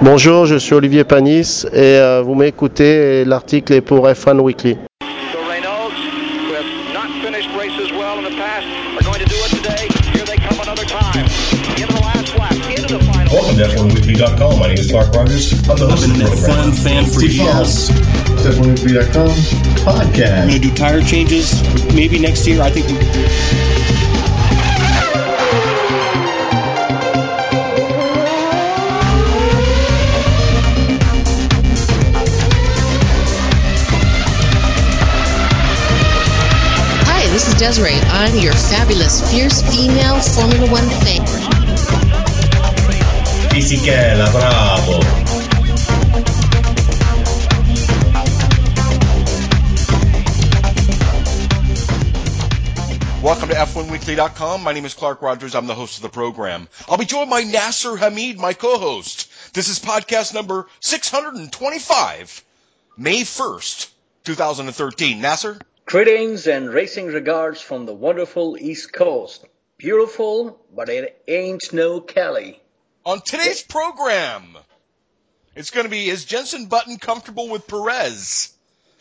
Bonjour, je suis Olivier Panis et vous m'écoutez et l'article est pour F1 Weekly. So Reynolds, who have not finished races well in the past, are going to do it today. Here they come another time. Into the last lap, into the final. Welcome to F1Weekly.com. My name is Clark Rogers. I'm the host of the program. F1 fan for Steve years. F1Weekly.com podcast. I'm going to do tire changes maybe next year. I think. Hi, this is Desiree. I'm your fabulous, fierce female Formula One fan. Fisichella, bravo. Welcome to F1Weekly.com. My name is Clark Rogers. I'm the host of the program. I'll be joined by Nasser Hamid, my co-host. This is podcast number 625, May 1st, 2013. Nasser? Greetings and racing regards from the wonderful East Coast. Beautiful, but it ain't no Cali. On today's program, it's going to be, is Jenson Button comfortable with Perez?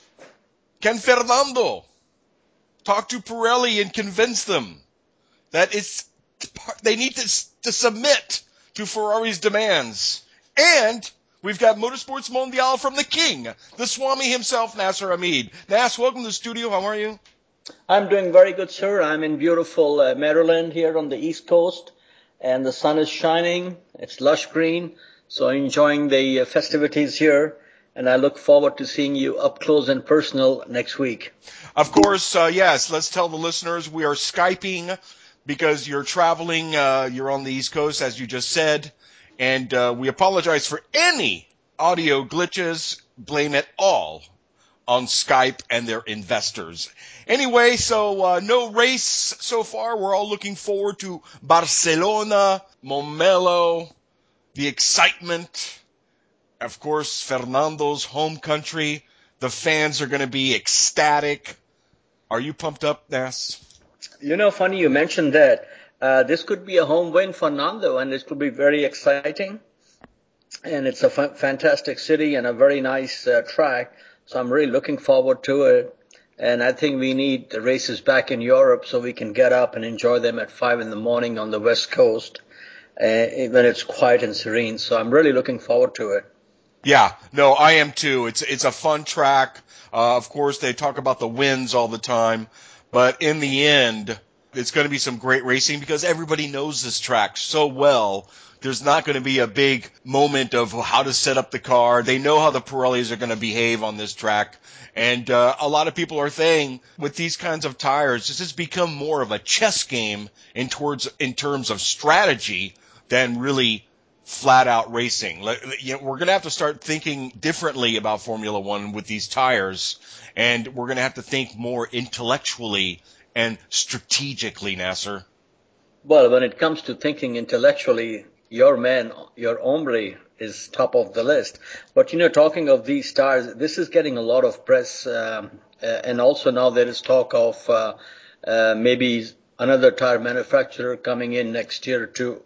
Can Fernando talk to Pirelli and convince them that they need to submit to Ferrari's demands? And we've got Motorsports Mondial from the king, the Swami himself, Nasser Hamid. Nas, welcome to the studio. How are you? I'm doing very good, sir. I'm in beautiful Maryland here on the East Coast, and the sun is shining. It's lush green, so enjoying the festivities here, and I look forward to seeing you up close and personal next week. Of course, yes. Let's tell the listeners we are Skyping because you're traveling. You're on the East Coast, as you just said. And we apologize for any audio glitches. Blame it all on Skype and their investors. Anyway, so no race so far. We're all looking forward to Barcelona, Momelo, the excitement. Of course, Fernando's home country. The fans are going to be ecstatic. Are you pumped up, Nas? You know, funny you mentioned that. This could be a home win for Nando, and it could be very exciting. And it's a fantastic city and a very nice track. So I'm really looking forward to it. And I think we need the races back in Europe so we can get up and enjoy them at 5 in the morning on the West Coast when it's quiet and serene. So I'm really looking forward to it. Yeah, no, I am too. It's a fun track. Of course, they talk about the wins all the time, but in the end, it's going to be some great racing because everybody knows this track so well. There's not going to be a big moment of how to set up the car. They know how the Pirellis are going to behave on this track. And a lot of people are saying with these kinds of tires, this has become more of a chess game in terms of strategy than really flat-out racing. We're going to have to start thinking differently about Formula One with these tires, and we're going to have to think more intellectually and strategically, Nasser. Well, when it comes to thinking intellectually, your man, your hombre, is top of the list. But, you know, talking of these tires, this is getting a lot of press, and also now there is talk of maybe another tire manufacturer coming in next year to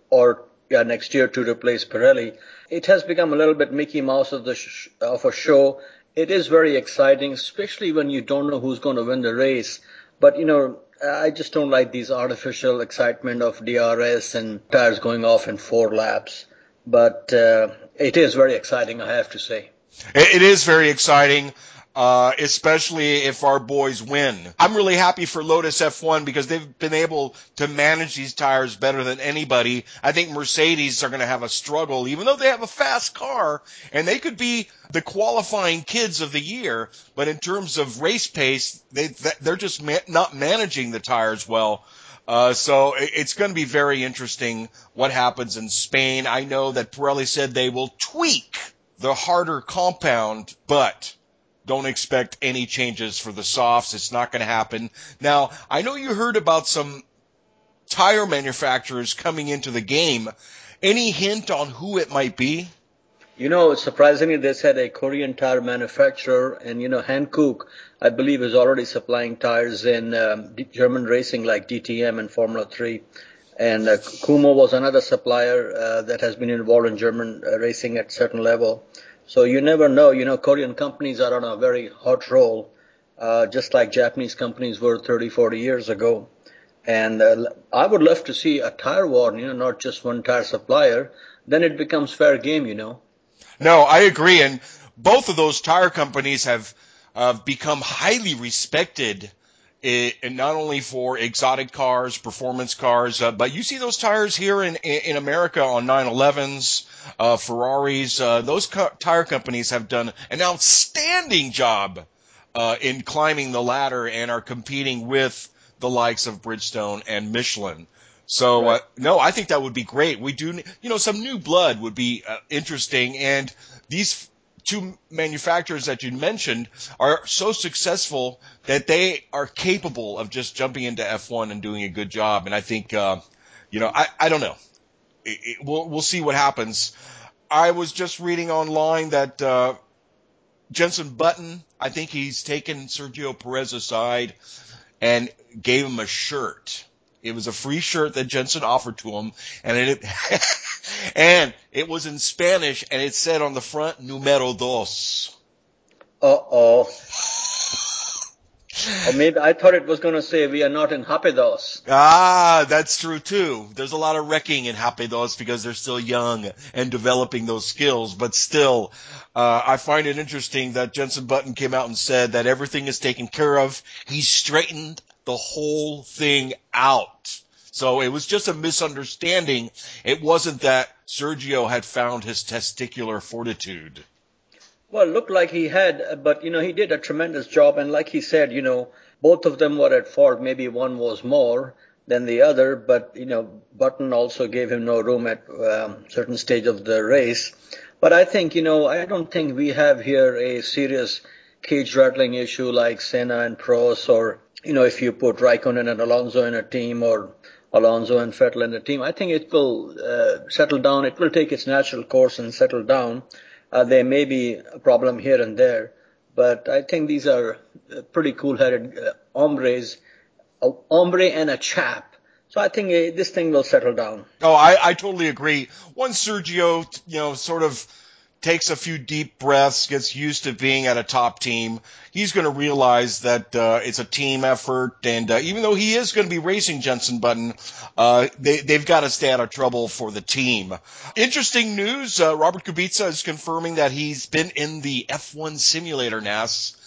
replace Pirelli. It has become a little bit Mickey Mouse of a show. It is very exciting, especially when you don't know who's going to win the race. But, you know, I just don't like these artificial excitement of DRS and tires going off in 4 laps. But it is very exciting, I have to say. It is very exciting. Especially if our boys win. I'm really happy for Lotus F1 because they've been able to manage these tires better than anybody. I think Mercedes are going to have a struggle, even though they have a fast car, and they could be the qualifying kids of the year, but in terms of race pace, they're just not managing the tires well. So it's going to be very interesting what happens in Spain. I know that Pirelli said they will tweak the harder compound, but don't expect any changes for the softs. It's not going to happen. Now, I know you heard about some tire manufacturers coming into the game. Any hint on who it might be? You know, surprisingly, they said a Korean tire manufacturer, and, you know, Hankook, I believe, is already supplying tires in German racing like DTM and Formula 3. And Kumo was another supplier that has been involved in German racing at certain level. So you never know. Korean companies are on a very hot roll, just like Japanese companies were 30, 40 years ago. And I would love to see a tire war, not just one tire supplier. Then it becomes fair game. No, I agree. And both of those tire companies have become highly respected, and not only for exotic cars, performance cars, but you see those tires here in America on 911s, Ferraris. Those tire companies have done an outstanding job in climbing the ladder and are competing with the likes of Bridgestone and Michelin. So, Right. no, I think that would be great. We do, some new blood would be interesting. And these two manufacturers that you mentioned are so successful that they are capable of just jumping into F1 and doing a good job. And I think, I don't know. We'll see what happens. I was just reading online that Jenson Button, I think he's taken Sergio Perez aside and gave him a shirt. It was a free shirt that Jenson offered to him, and it was in Spanish, and it said on the front, "Numero dos." Uh-oh. Or maybe I thought it was going to say we are not in Rapidos. Ah, that's true too. There's a lot of wrecking in Rapidos because they're still young and developing those skills. But still, I find it interesting that Jenson Button came out and said that everything is taken care of. He's straightened the whole thing out. So it was just a misunderstanding. It wasn't that Sergio had found his testicular fortitude. Well, looked like he had, but he did a tremendous job. And like he said, both of them were at fault. Maybe one was more than the other, but Button also gave him no room at certain stage of the race. But I think, I don't think we have here a serious cage rattling issue like Senna and Prost, or if you put Raikkonen and Alonso in a team, or Alonso and Vettel in a team. I think it will settle down. It will take its natural course and settle down. There may be a problem here and there, but I think these are pretty cool-headed hombres, a hombre and a chap. So I think this thing will settle down. Oh, I totally agree. Once Sergio, sort of takes a few deep breaths, gets used to being at a top team, he's going to realize that it's a team effort. And even though he is going to be racing Jenson Button, they've got to stay out of trouble for the team. Interesting news. Robert Kubica is confirming that he's been in the F1 simulator, Nas.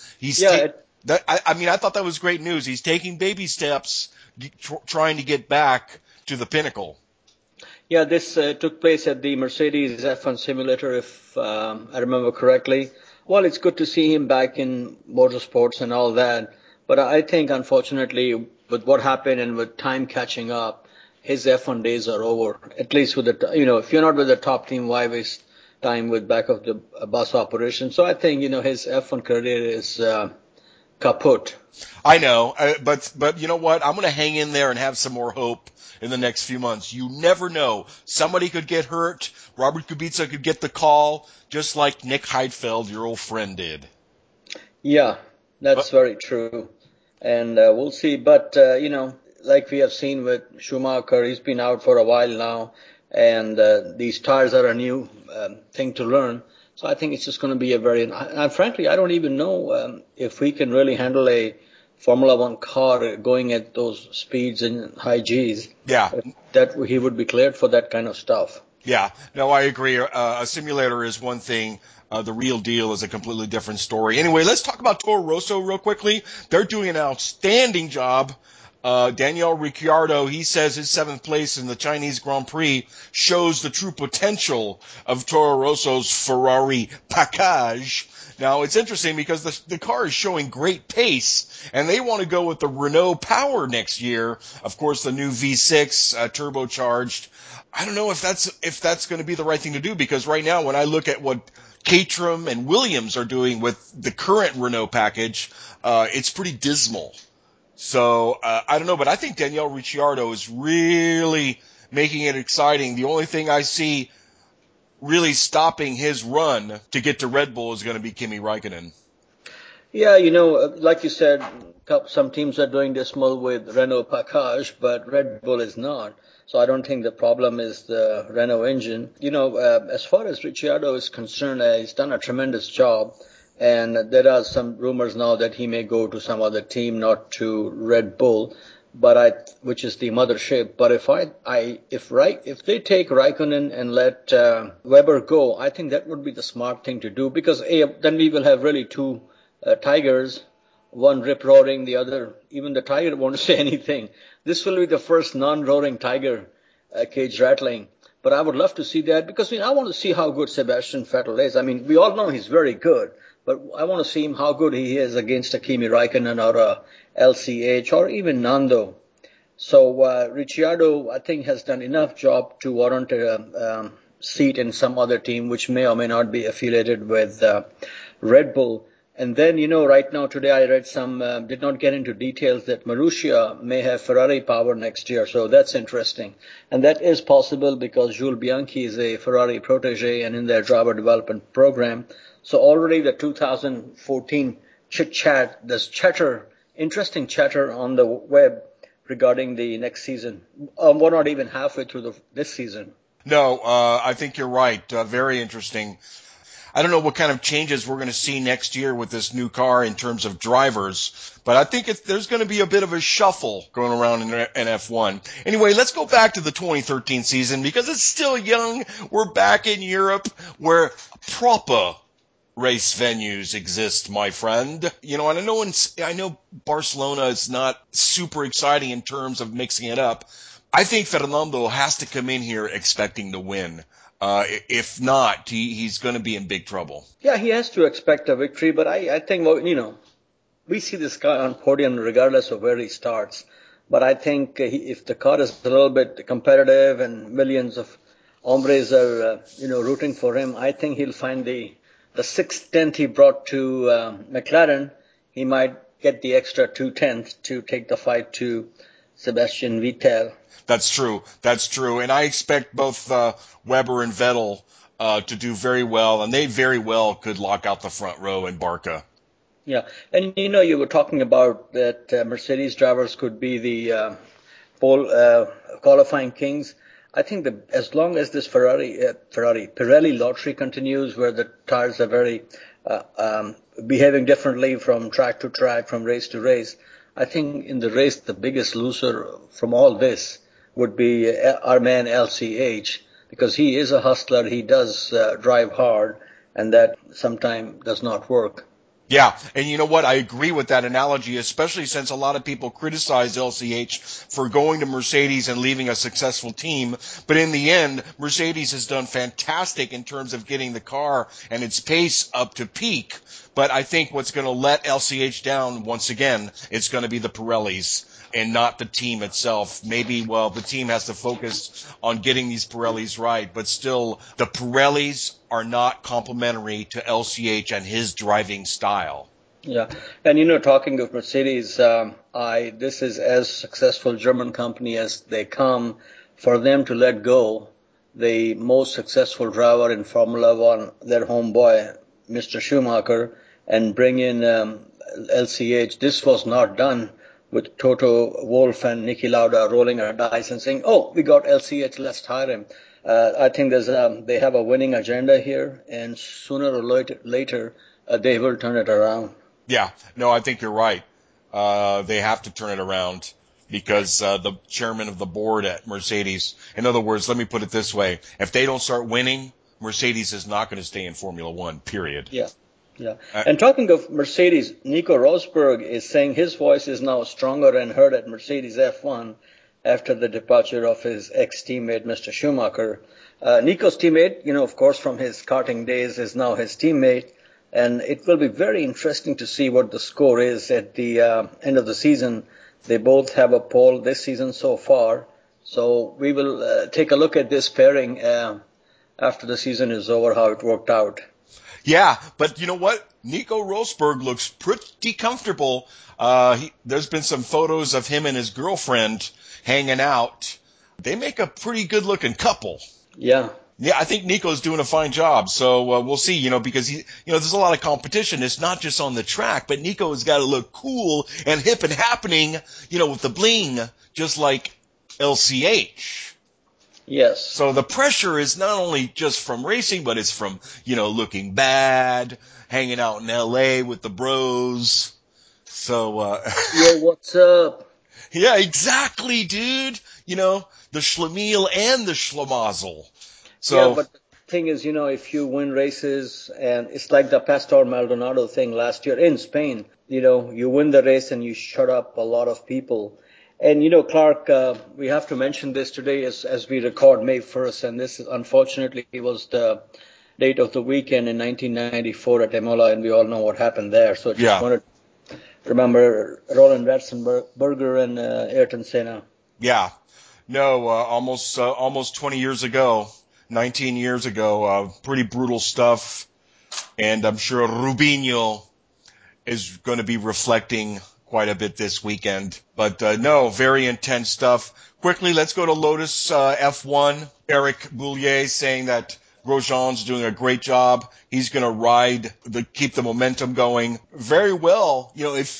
I thought that was great news. He's taking baby steps, trying to get back to the pinnacle. Yeah, this took place at the Mercedes F1 simulator, if I remember correctly. Well, it's good to see him back in motorsports and all that. But I think, unfortunately, with what happened and with time catching up, his F1 days are over. At least with if you're not with the top team, why waste time with back of the bus operation? So I think, his F1 career is kaput. I know, but you know what? I'm going to hang in there and have some more hope in the next few months. You never know. Somebody could get hurt. Robert Kubica could get the call, just like Nick Heidfeld, your old friend, did. Yeah, that's very true. And we'll see. But, like we have seen with Schumacher, he's been out for a while now. And these tires are a new thing to learn. So I think it's just going to be and frankly, I don't even know if we can really handle a Formula One car going at those speeds and high Gs. Yeah. That he would be cleared for that kind of stuff. Yeah. No, I agree. A simulator is one thing. The real deal is a completely different story. Anyway, let's talk about Toro Rosso real quickly. They're doing an outstanding job. Daniel Ricciardo, he says his 7th place in the Chinese Grand Prix shows the true potential of Toro Rosso's Ferrari package. Now, it's interesting because the car is showing great pace, and they want to go with the Renault Power next year. Of course, the new V6 turbocharged. I don't know if that's going to be the right thing to do, because right now, when I look at what Caterham and Williams are doing with the current Renault package, it's pretty dismal. So, I don't know, but I think Daniel Ricciardo is really making it exciting. The only thing I see really stopping his run to get to Red Bull is going to be Kimi Räikkönen. Yeah, like you said, some teams are doing dismal with Renault Package, but Red Bull is not. So I don't think the problem is the Renault engine. As far as Ricciardo is concerned, he's done a tremendous job. And there are some rumors now that he may go to some other team, not to Red Bull, which is the mothership. But if they take Raikkonen and let Weber go, I think that would be the smart thing to do because then we will have really two tigers, one rip roaring, the other, even the tiger won't say anything. This will be the first non-roaring tiger cage rattling. But I would love to see that because I want to see how good Sebastian Vettel is. I mean, we all know he's very good, but I want to see him how good he is against a Kimi Raikkonen or a LCH or even Nando. So Ricciardo, I think, has done enough job to warrant a seat in some other team, which may or may not be affiliated with Red Bull. And then, right now, today I read did not get into details that Marussia may have Ferrari power next year. So that's interesting. And that is possible because Jules Bianchi is a Ferrari protege and in their driver development program. So already the 2014 chit-chat, there's interesting chatter on the web regarding the next season. We're not even halfway through this season. No, I think you're right. Very interesting. I don't know what kind of changes we're going to see next year with this new car in terms of drivers, but I think there's going to be a bit of a shuffle going around in F1. Anyway, let's go back to the 2013 season because it's still young. We're back in Europe where proper race venues exist, my friend. And I know Barcelona is not super exciting in terms of mixing it up. I think Fernando has to come in here expecting to win. If not, he's going to be in big trouble. Yeah, he has to expect a victory, but I think, we see this guy on podium regardless of where he starts. But I think if the car is a little bit competitive and millions of hombres are, rooting for him, I think he'll find the sixth tenth he brought to McLaren. He might get the extra 2/10 to take the fight to Sebastian Vettel. That's true. And I expect both Weber and Vettel to do very well, and they very well could lock out the front row in Barca. Yeah, and you were talking about that Mercedes drivers could be the qualifying kings. I think that as long as this Pirelli lottery continues, where the tires are very behaving differently from track to track, from race to race, I think in the race the biggest loser from all this would be our man LCH, because he is a hustler. He does drive hard, and that sometimes does not work. Yeah, and you know what? I agree with that analogy, especially since a lot of people criticize LCH for going to Mercedes and leaving a successful team. But in the end, Mercedes has done fantastic in terms of getting the car and its pace up to peak. But I think what's going to let LCH down once again, it's going to be the Pirellis and not the team itself. Maybe, the team has to focus on getting these Pirellis right, but still, the Pirellis are not complementary to LCH and his driving style. Yeah, and talking of Mercedes, this is as successful German company as they come. For them to let go the most successful driver in Formula One, their homeboy, Mr. Schumacher, and bring in LCH, this was not done with Toto Wolff and Niki Lauda rolling a dice and saying, "Oh, we got LCH, let's hire him." I think they have a winning agenda here, and sooner or later they will turn it around. Yeah, no, I think you're right. They have to turn it around because the chairman of the board at Mercedes, in other words, let me put it this way: if they don't start winning, Mercedes is not going to stay in Formula One. Period. Yeah. Yeah. And talking of Mercedes, Nico Rosberg is saying his voice is now stronger and heard at Mercedes F1 after the departure of his ex-teammate, Mr. Schumacher. Nico's teammate, of course, from his karting days, is now his teammate. And it will be very interesting to see what the score is at the end of the season. They both have a pole this season so far. So we will take a look at this pairing after the season is over, how it worked out. Yeah, but you know what? Nico Rosberg looks pretty comfortable. There's been some photos of him and his girlfriend hanging out. They make a pretty good-looking couple. Yeah, Yeah, I think Nico's doing a fine job. So we'll see, because there's a lot of competition. It's not just on the track, but Nico has got to look cool and hip and happening, with the bling, just like LCH. Yes. So the pressure is not only just from racing, but it's from, looking bad, hanging out in LA with the bros. So, Yo, what's up? Yeah, exactly, dude. The schlemiel and the schlemazel. So, Yeah, but the thing is, if you win races, and it's like the Pastor Maldonado thing last year in Spain, you win the race and you shut up a lot of people. And, Clark, we have to mention this today as we record May 1st, and this unfortunately was the date of the weekend in 1994 at Imola, and we all know what happened there. So just yeah. wanted to remember Roland Ratzenberger and Ayrton Senna. Yeah. No, almost 20 years ago, 19 years ago, pretty brutal stuff. And I'm sure Rubinho is going to be reflecting quite a bit this weekend. But no, very intense stuff. Quickly, let's go to Lotus F1. Eric Boulier saying that Grosjean's doing a great job. He's going to keep the momentum going very well.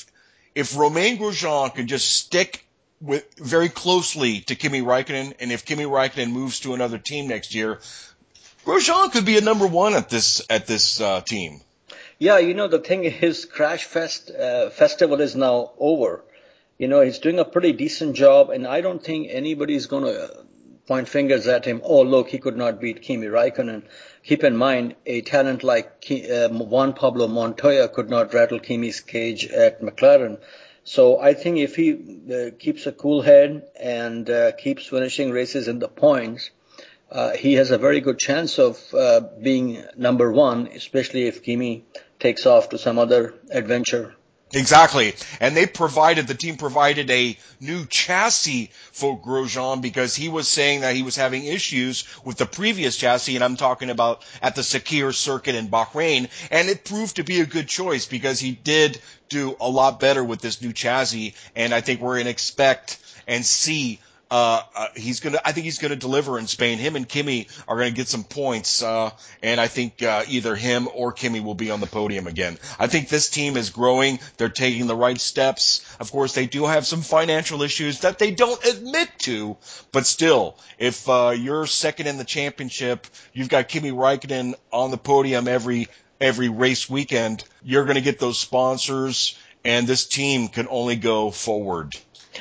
If Romain Grosjean can just stick very closely to Kimi Räikkönen, and if Kimi Räikkönen moves to another team next year, Grosjean could be a number one at this team. Yeah, the thing is, Crash Festival is now over. He's doing a pretty decent job, and I don't think anybody's going to point fingers at him. Oh, look, he could not beat Kimi Räikkönen. Keep in mind, a talent like Juan Pablo Montoya could not rattle Kimi's cage at McLaren. So I think if he keeps a cool head and keeps finishing races in the points, he has a very good chance of being number one, especially if Kimi takes off to some other adventure. Exactly. And the team provided a new chassis for Grosjean because he was saying that he was having issues with the previous chassis, and I'm talking about at the Sakir circuit in Bahrain, and it proved to be a good choice because he did do a lot better with this new chassis, and I think we're going to expect and see I think he's gonna deliver in Spain. Him and Kimi are gonna get some points, and I think either him or Kimi will be on the podium again. I think this team is growing. They're taking the right steps. Of course, they do have some financial issues that they don't admit to, but still, if you're second in the championship, you've got Kimi Räikkönen on the podium every race weekend. You're gonna get those sponsors, and this team can only go forward.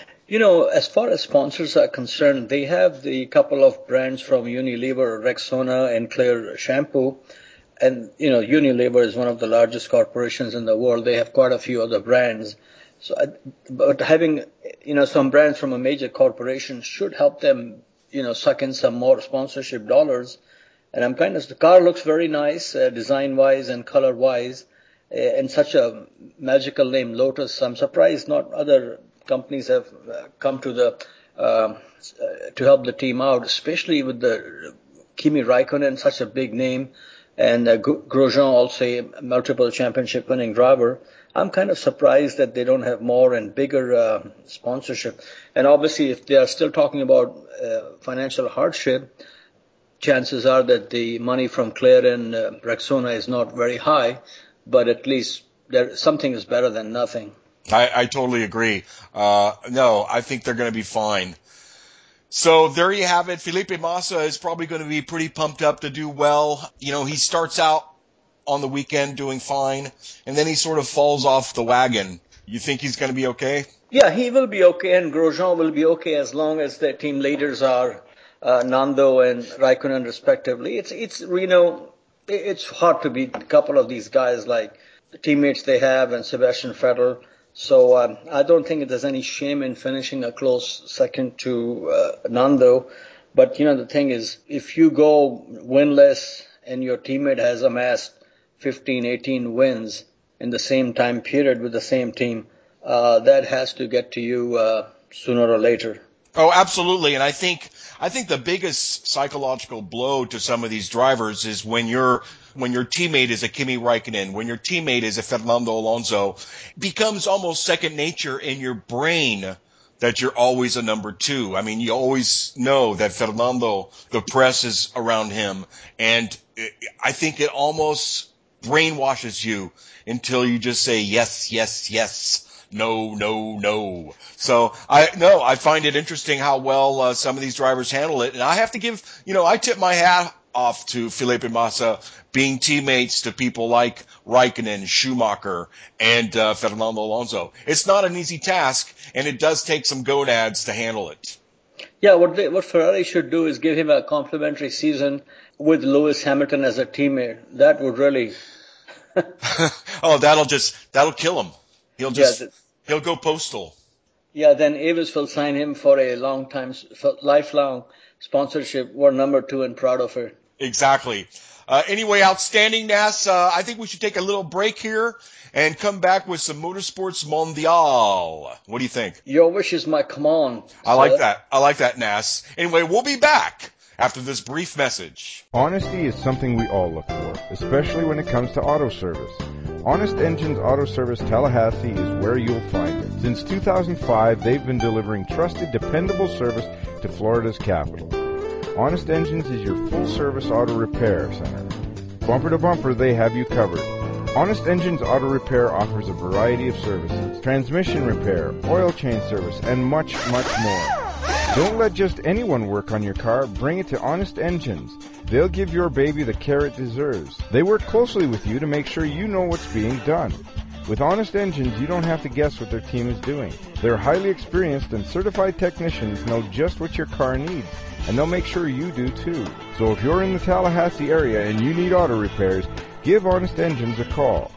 As far as sponsors are concerned, they have the couple of brands from Unilever, Rexona, and Clear Shampoo. And, Unilever is one of the largest corporations in the world. They have quite a few other brands. But having, some brands from a major corporation should help them, suck in some more sponsorship dollars. And the car looks very nice, design-wise and color-wise, and such a magical name, Lotus. I'm surprised not other companies have come to help the team out, especially with the Kimi Räikkönen, such a big name, and Grosjean, also a multiple championship winning driver. I'm kind of surprised that they don't have more and bigger sponsorship. And obviously, if they are still talking about financial hardship, chances are that the money from Clear and Rexona is not very high, but at least something is better than nothing. I totally agree. No, I think they're going to be fine. So there you have it. Felipe Massa is probably going to be pretty pumped up to do well. He starts out on the weekend doing fine, and then he sort of falls off the wagon. You think he's going to be okay? Yeah, he will be okay, and Grosjean will be okay as long as their team leaders are Nando and Raikkonen respectively. It's hard to beat a couple of these guys like the teammates they have and Sebastian Vettel. So I don't think there's any shame in finishing a close second to Nando. But, the thing is, if you go winless and your teammate has amassed 15, 18 wins in the same time period with the same team, that has to get to you sooner or later. Oh, absolutely. And I think the biggest psychological blow to some of these drivers is when your teammate is a Kimi Räikkönen, when your teammate is a Fernando Alonso, becomes almost second nature in your brain that you're always a number two. I mean, you always know that Fernando, the press is around him, and I think it almost brainwashes you until you just say yes, yes, yes. No, no, no. So I find it interesting how well some of these drivers handle it. And I have to give, I tip my hat off to Felipe Massa being teammates to people like Raikkonen, Schumacher, and Fernando Alonso. It's not an easy task, and it does take some gonads to handle it. Yeah, what Ferrari should do is give him a complimentary season with Lewis Hamilton as a teammate. That would really... Oh, that'll kill him. He'll go postal. Yeah, then Avis will sign him for a lifelong sponsorship. We're number two and proud of it. Exactly. Anyway, outstanding, Nas. I think we should take a little break here and come back with some Motorsports Mondial. What do you think? Your wish is my command. I like that, Nas. Anyway, we'll be back after this brief message. Honesty is something we all look for, especially when it comes to auto service. Honest Engines Auto Service Tallahassee is where you'll find it. Since 2005, they've been delivering trusted, dependable service to Florida's capital. Honest Engines is your full-service auto repair center. Bumper to bumper, they have you covered. Honest Engines Auto Repair offers a variety of services: transmission repair, oil change service, and much, much more. Don't let just anyone work on your car. Bring it to Honest Engines. They'll give your baby the care it deserves. They work closely with you to make sure you know what's being done. With Honest Engines, you don't have to guess what their team is doing. Their highly experienced and certified technicians know just what your car needs, and they'll make sure you do too. So if you're in the Tallahassee area and you need auto repairs, give Honest Engines a call,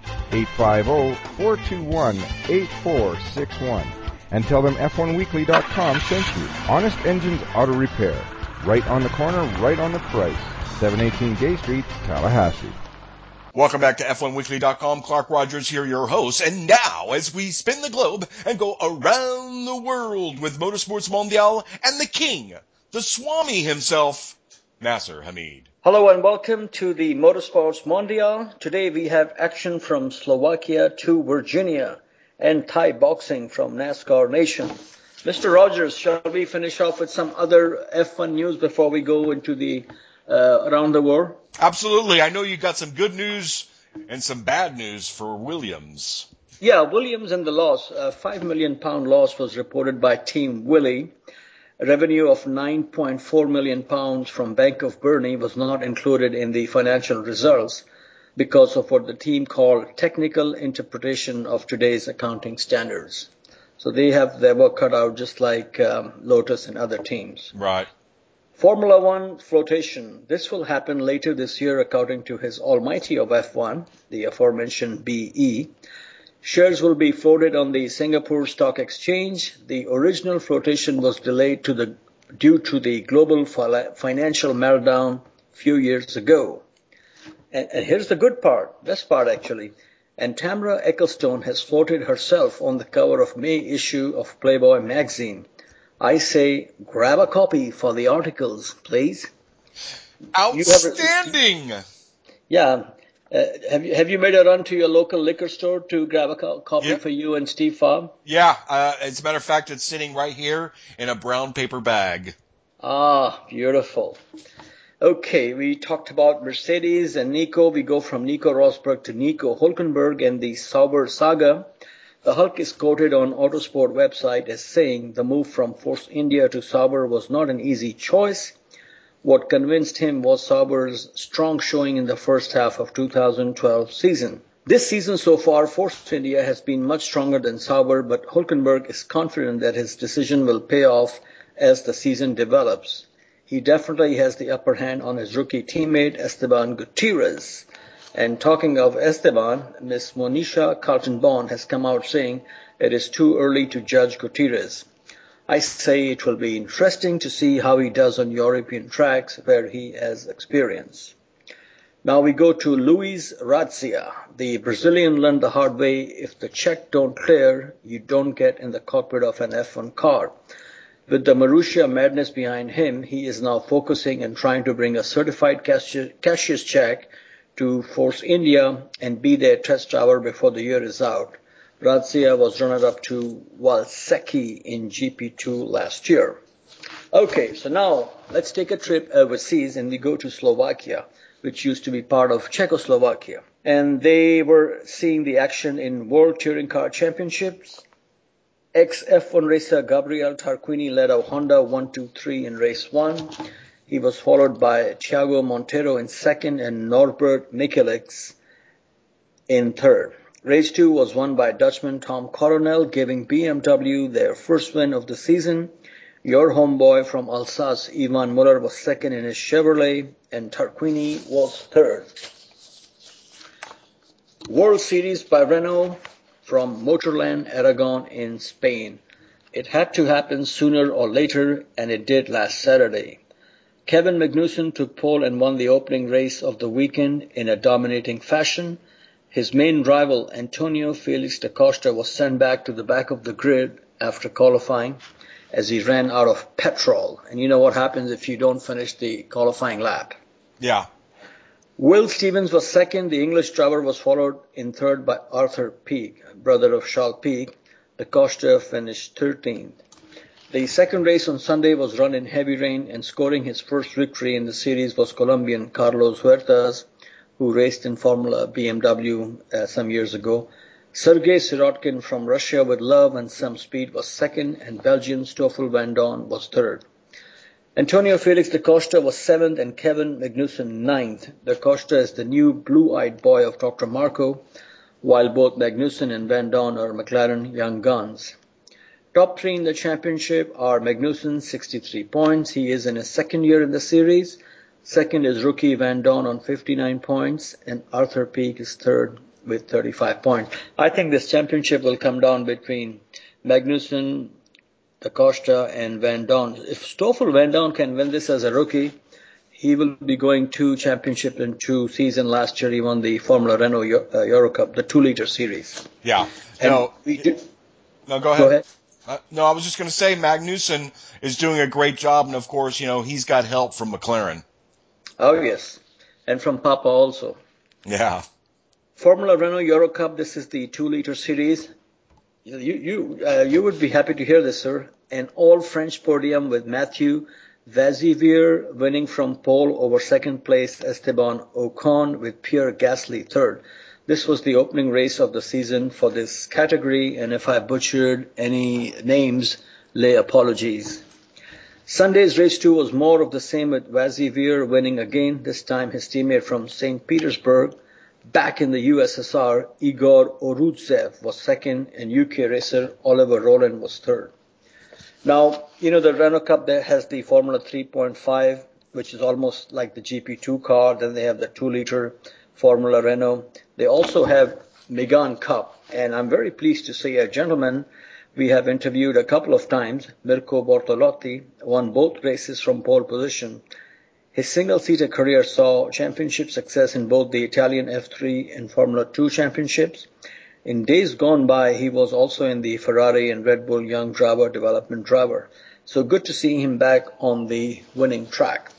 850-421-8461, and tell them F1Weekly.com sent you. Honest Engines Auto Repair, right on the corner, right on the price, 718 Gay Street, Tallahassee. Welcome back to F1Weekly.com. Clark Rogers here, your host. And now, as we spin the globe and go around the world with Motorsports Mondial and the king, the Swami himself, Nasser Hamid. Hello and welcome to the Motorsports Mondial. Today we have action from Slovakia to Virginia and Thai boxing from NASCAR Nation. Mr. Rogers, shall we finish off with some other F1 news before we go into the around the world? Absolutely. I know you got some good news and some bad news for Williams. Yeah, Williams and the loss. A £5 million loss was reported by Team Willie. A revenue of £9.4 million from Bank of Bernie was not included in the financial results because of what the team called technical interpretation of today's accounting standards. So they have their work cut out just like Lotus and other teams. Right. Formula One flotation. This will happen later this year according to His Almighty of F1, the aforementioned BE. Shares will be floated on the Singapore Stock Exchange. The original flotation was delayed due to the global financial meltdown a few years ago. And here's the good part, best part actually. And Tamara Ecclestone has floated herself on the cover of May issue of Playboy magazine. I say, grab a copy for the articles, please. Outstanding! Yeah. Have you made a run to your local liquor store to grab a copy for you and Steve Fobb? Yeah. As a matter of fact, it's sitting right here in a brown paper bag. Ah, beautiful. Okay, we talked about Mercedes and Nico. We go from Nico Rosberg to Nico Hülkenberg and the Sauber saga. The Hulk is quoted on Autosport website as saying the move from Force India to Sauber was not an easy choice. What convinced him was Sauber's strong showing in the first half of 2012 season. This season so far, Force India has been much stronger than Sauber, but Hülkenberg is confident that his decision will pay off as the season develops. He definitely has the upper hand on his rookie teammate Esteban Gutierrez. And talking of Esteban, Ms. Monisha Carlton-Bond has come out saying it is too early to judge Gutierrez. I say it will be interesting to see how he does on European tracks where he has experience. Now we go to Luis Razia. The Brazilian learned the hard way, if the check don't clear, you don't get in the cockpit of an F1 car. With the Marussia madness behind him, he is now focusing and trying to bring a certified cashier's check to Force India and be their test driver before the year is out. Grazia was runner-up to Valsecchi in GP2 last year. Okay, so now let's take a trip overseas and we go to Slovakia, which used to be part of Czechoslovakia. And they were seeing the action in World Touring Car Championships. Ex-F1 racer Gabriel Tarquini led a Honda 1-2-3 in race 1. He was followed by Thiago Monteiro in second and Norbert Mikelix in third. Race 2 was won by Dutchman Tom Coronel, giving BMW their first win of the season. Your homeboy from Alsace, Ivan Muller, was second in his Chevrolet, and Tarquini was third. World Series by Renault from Motorland Aragon in Spain. It had to happen sooner or later, and it did last Saturday. Kevin Magnussen took pole and won the opening race of the weekend in a dominating fashion. His main rival, Antonio Felix da Costa, was sent back to the back of the grid after qualifying as he ran out of petrol. And you know what happens if you don't finish the qualifying lap. Yeah. Will Stevens was second. The English driver was followed in third by Arthur Peak, brother of Charles Peak. Da Costa finished 13th. The second race on Sunday was run in heavy rain, and scoring his first victory in the series was Colombian Carlos Huertas, who raced in Formula BMW some years ago. Sergei Sirotkin from Russia with love and some speed was second, and Belgian Stoffel Van Dorn was third. Antonio Felix da Costa was seventh and Kevin Magnussen ninth. Da Costa is the new blue-eyed boy of Dr. Marco, while both Magnussen and Van Dorn are McLaren young guns. Top three in the championship are Magnussen, 63 points. He is in his second year in the series. Second is rookie Van Dorn on 59 points, and Arthur Peak is third with 35 points. I think this championship will come down between Magnussen, Da Costa, and Van Dorn. If Stoffel Van Dorn can win this as a rookie, he will be going 2 championships in 2 seasons. Last year he won the Formula Renault Euro Cup, the 2-liter series. Yeah. No, go ahead. No, I was just going to say Magnussen is doing a great job, and of course, he's got help from McLaren. Oh, yes. And from Papa also. Yeah. Formula Renault Euro Cup, this is the 2-liter series. You would be happy to hear this, sir. An all-French podium with Mathieu Vazivier winning from pole over second place Esteban Ocon with Pierre Gasly third. This was the opening race of the season for this category, and if I butchered any names, lay apologies. Sunday's race 2 was more of the same with Vazivier winning again, this time his teammate from St. Petersburg. Back in the USSR, Igor Orudzev was second, and UK racer Oliver Rowland was third. Now, the Renault Cup there has the Formula 3.5, which is almost like the GP2 car. Then they have the 2-liter Formula Renault. They also have Megane Cup, and I'm very pleased to say a gentleman we have interviewed a couple of times, Mirko Bortolotti, won both races from pole position. His single-seater career saw championship success in both the Italian F3 and Formula 2 championships. In days gone by, he was also in the Ferrari and Red Bull Young Driver Development Driver. So good to see him back on the winning track.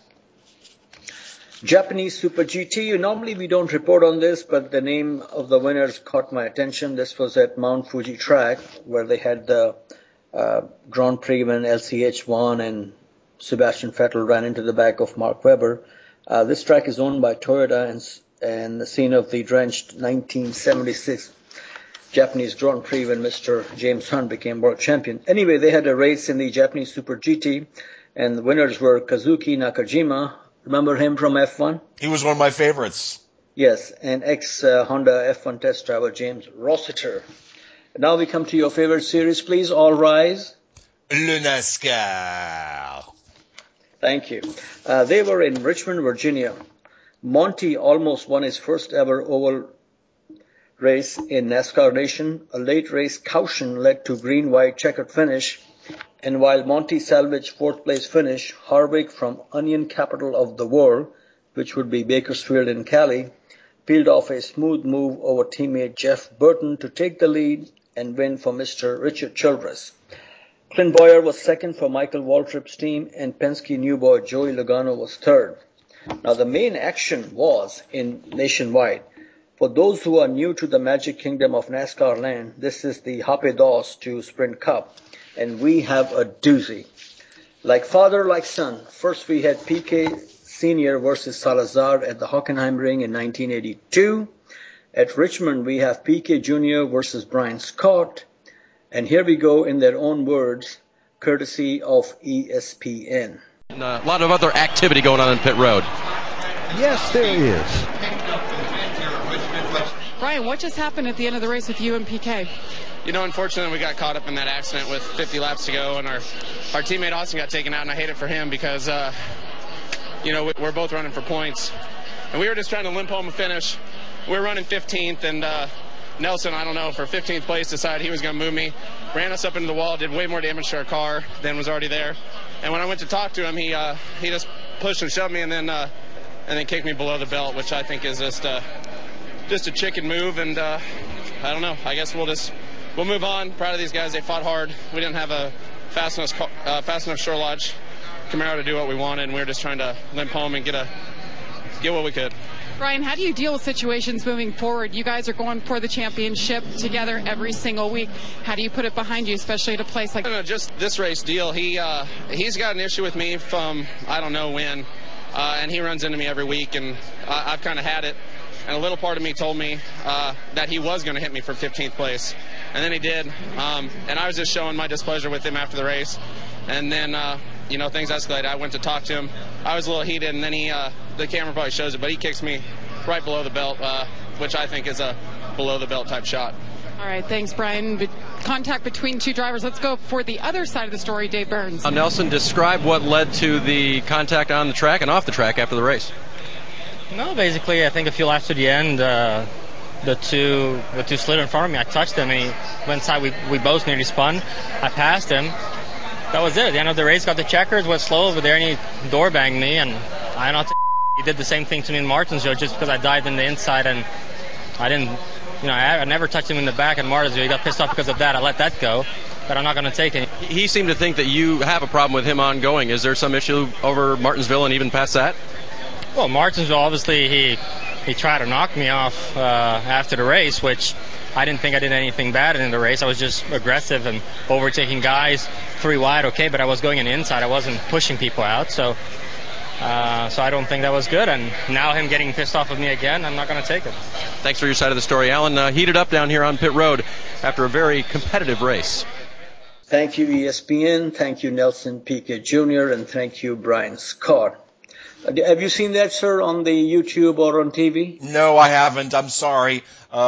Japanese Super GT, normally we don't report on this, but the name of the winners caught my attention. This was at Mount Fuji track, where they had the Grand Prix when LCH won and Sebastian Vettel ran into the back of Mark Webber. This track is owned by Toyota and the scene of the drenched 1976 Japanese Grand Prix when Mr. James Hunt became world champion. Anyway, they had a race in the Japanese Super GT, and the winners were Kazuki Nakajima. Remember him from F1? He was one of my favorites. Yes, and ex-Honda F1 test driver James Rossiter. Now we come to your favorite series, please. All rise. Le NASCAR. Thank you. They were in Richmond, Virginia. Monty almost won his first ever oval race in NASCAR Nation. A late race caution led to green-white checkered finish. And while Monty salvaged fourth place finish, Harvick from Onion Capital of the World, which would be Bakersfield in Cali, peeled off a smooth move over teammate Jeff Burton to take the lead and win for Mr. Richard Childress. Clint Bowyer was second for Michael Waltrip's team, and Penske new boy Joey Logano was third. Now the main action was in Nationwide. For those who are new to the magic kingdom of NASCAR land, this is the Happy Dos to Sprint Cup, and we have a doozy. Like father, like son. First we had PK Sr. versus Salazar at the Hockenheim Ring in 1982. At Richmond, we have PK Jr. versus Brian Scott. And here we go in their own words, courtesy of ESPN. A lot of other activity going on in pit road. Yes, there is. Brian, what just happened at the end of the race with you and PK? Unfortunately, we got caught up in that accident with 50 laps to go, and our teammate Austin got taken out, and I hate it for him because, we're both running for points. And we were just trying to limp home a finish. We were running 15th, and Nelson, I don't know, for 15th place decided he was going to move me, ran us up into the wall, did way more damage to our car than was already there. And when I went to talk to him, he just pushed and shoved me and then kicked me below the belt, which I think is just a chicken move. And I don't know. I guess we'll move on. Proud of these guys. They fought hard. We didn't have a fast enough short lodge Camaro to do what we wanted, and we were just trying to limp home and get what we could. Brian, how do you deal with situations moving forward? You guys are going for the championship together every single week. How do you put it behind you, especially at a place like... Just this race deal. He's got an issue with me from I don't know when, and he runs into me every week, and I've kind of had it. And a little part of me told me that he was going to hit me for 15th place, and then he did. And I was just showing my displeasure with him after the race, and then things escalated. I went to talk to him. I was a little heated, and then the camera probably shows it, but he kicks me right below the belt, which I think is a below-the-belt type shot. All right, thanks, Brian. Contact between two drivers. Let's go for the other side of the story, Dave Burns. Nelson, describe what led to the contact on the track and off the track after the race. No, basically, I think a few laps to the end, the two slid in front of me. I touched him, and he went inside. We both nearly spun. I passed him. That was it. At the end of the race, got the checkers, went slow over there, and he door banged me. And he did the same thing to me in Martinsville just because I dived in the inside, and I didn't, I never touched him in the back in Martinsville. He got pissed off because of that. I let that go, but I'm not going to take it. He seemed to think that you have a problem with him ongoing. Is there some issue over Martinsville and even past that? Well, Martinsville, obviously, he tried to knock me off after the race, which I didn't think I did anything bad in the race. I was just aggressive and overtaking guys 3 wide, okay, but I was going in the inside. I wasn't pushing people out, so I don't think that was good. And now him getting pissed off at me again, I'm not going to take it. Thanks for your side of the story, Alan. Heated up down here on pit road after a very competitive race. Thank you, ESPN. Thank you, Nelson Piquet Jr., and thank you, Brian Scott. Have you seen that, sir, on the YouTube or on TV? No, I haven't. I'm sorry.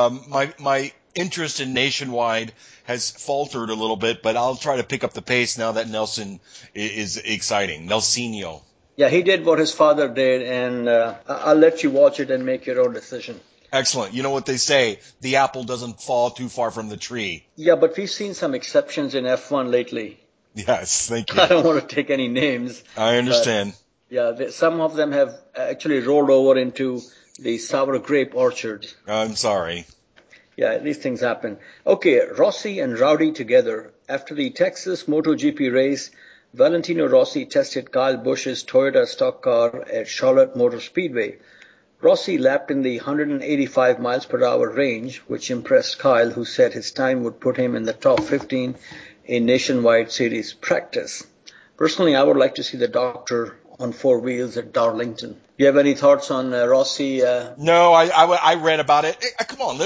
My interest in Nationwide has faltered a little bit, but I'll try to pick up the pace now that Nelson is exciting. Nelsinho. Yeah, he did what his father did, and I'll let you watch it and make your own decision. Excellent. You know what they say, the apple doesn't fall too far from the tree. Yeah, but we've seen some exceptions in F1 lately. Yes, thank you. I don't want to take any names. I understand. Yeah, some of them have actually rolled over into the sour grape orchards. I'm sorry. Yeah, these things happen. Okay, Rossi and Rowdy together. After the Texas MotoGP race, Valentino Rossi tested Kyle Busch's Toyota stock car at Charlotte Motor Speedway. Rossi lapped in the 185 miles per hour range, which impressed Kyle, who said his time would put him in the top 15 in Nationwide Series practice. Personally, I would like to see the doctor on 4 wheels at Darlington. Do you have any thoughts on Rossi? No, I read about it. Come on,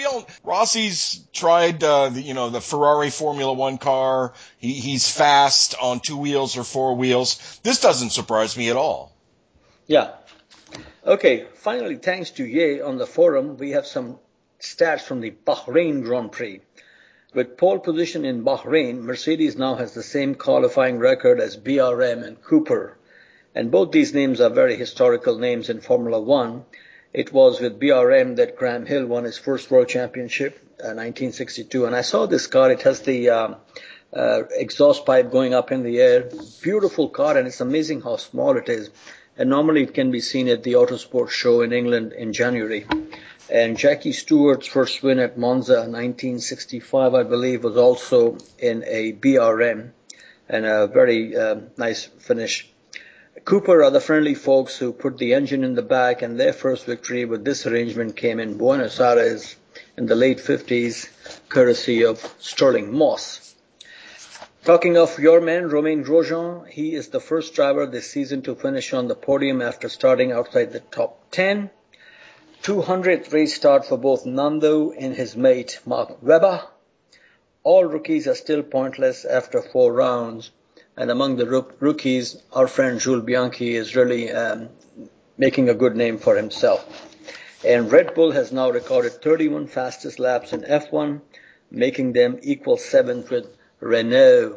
Rossi's tried the Ferrari Formula One car. He's fast on 2 wheels or 4 wheels. This doesn't surprise me at all. Yeah. Okay. Finally, thanks to Ye on the forum, we have some stats from the Bahrain Grand Prix. With pole position in Bahrain, Mercedes now has the same qualifying record as BRM and Cooper. And both these names are very historical names in Formula One. It was with BRM that Graham Hill won his first world championship, 1962. And I saw this car. It has the exhaust pipe going up in the air. Beautiful car, and it's amazing how small it is. And normally it can be seen at the Autosport show in England in January. And Jackie Stewart's first win at Monza, 1965, I believe, was also in a BRM, and a very nice finish. Cooper are the friendly folks who put the engine in the back, and their first victory with this arrangement came in Buenos Aires in the late 50s, courtesy of Sterling Moss. Talking of your man, Romain Grosjean, he is the first driver this season to finish on the podium after starting outside the top 10. 200th race start for both Nando and his mate, Mark Webber. All rookies are still pointless after 4 rounds. And among the rookies, our friend Jules Bianchi is really making a good name for himself. And Red Bull has now recorded 31 fastest laps in F1, making them equal 7th with Renault.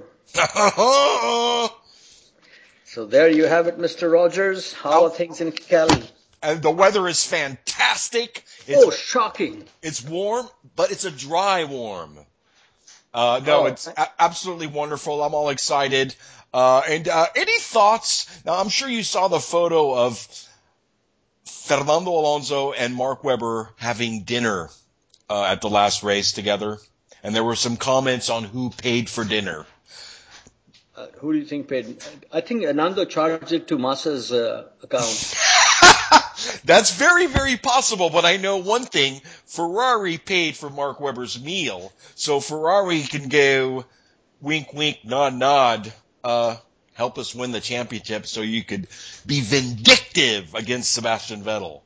So there you have it, Mr. Rogers. How are things in Cali? The weather is fantastic. It's, shocking. It's warm, but it's a dry warm. It's absolutely wonderful. I'm all excited. And any thoughts? Now, I'm sure you saw the photo of Fernando Alonso and Mark Webber having dinner at the last race together. And there were some comments on who paid for dinner. Who do you think paid? I think Nando charged it to Massa's account. That's very, very possible, but I know one thing. Ferrari paid for Mark Webber's meal, so Ferrari can go wink, wink, nod, nod, help us win the championship so you could be vindictive against Sebastian Vettel.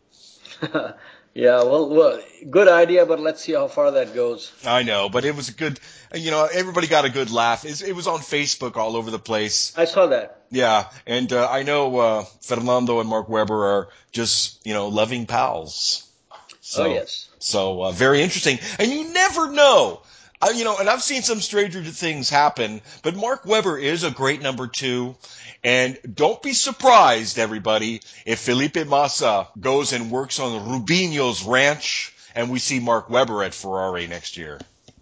Yeah, well, good idea, but let's see how far that goes. I know, but it was a good, everybody got a good laugh. It was on Facebook all over the place. I saw that. Yeah, and I know Fernando and Mark Webber are just, loving pals. So, yes. So very interesting. And you never know. And I've seen some stranger things happen, but Mark Webber is a great number 2. And don't be surprised, everybody, if Felipe Massa goes and works on Rubinho's ranch and we see Mark Webber at Ferrari next year.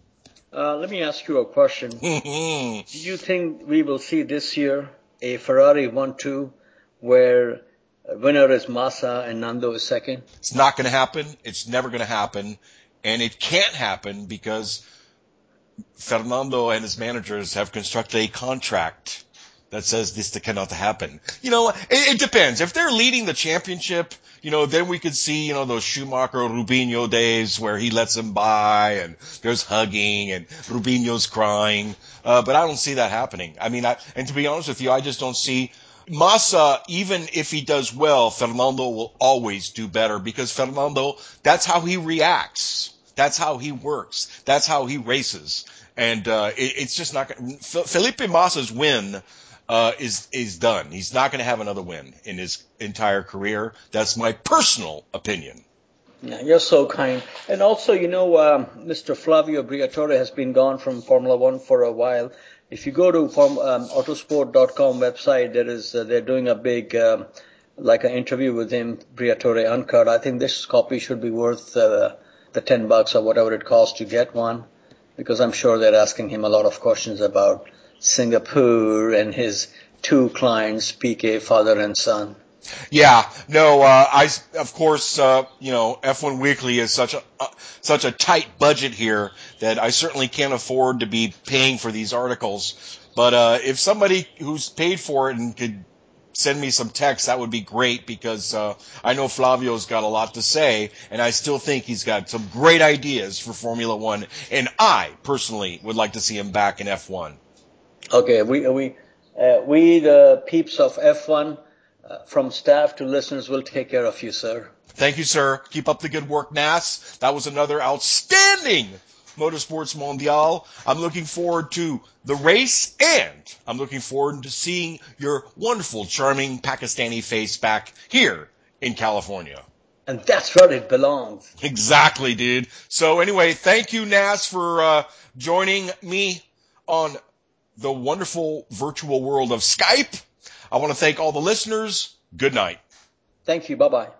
Let me ask you a question. Do you think we will see this year a Ferrari 1-2 where winner is Massa and Nando is second? It's not going to happen. It's never going to happen. And it can't happen because Fernando and his managers have constructed a contract that says this cannot happen. It depends. If they're leading the championship, then we could see, those Schumacher Rubinho days where he lets him by and there's hugging and Rubinho's crying. But I don't see that happening. And to be honest with you, I just don't see Massa, even if he does well, Fernando will always do better because Fernando, that's how he reacts. That's how he works. That's how he races. And it's just not going to... Felipe Massa's win is done. He's not going to have another win in his entire career. That's my personal opinion. Yeah, you're so kind. And also, Mr. Flavio Briatore has been gone from Formula One for a while. If you go to autosport.com website, they're doing a big like an interview with him, Briatore uncut. I think this copy should be worth the $10 or whatever it costs to get one, because I'm sure they're asking him a lot of questions about Singapore and his 2 clients, Piquet, father and son. Yeah, no, of course, F1 Weekly is such a tight budget here that I certainly can't afford to be paying for these articles. But if somebody who's paid for it and could send me some text, that would be great, because I know Flavio's got a lot to say, and I still think he's got some great ideas for Formula One, and I personally would like to see him back in F1. Okay, we the peeps of F1, from staff to listeners, will take care of you, sir. Thank you, sir. Keep up the good work, Nas. That was another outstanding Motorsports Mondial. I'm looking forward to the race, and I'm looking forward to seeing your wonderful, charming Pakistani face back here in California. And that's where it belongs. Exactly, dude. So anyway, thank you, Nas, for joining me on the wonderful virtual world of Skype. I want to thank all the listeners. Good night. Thank you. Bye-bye.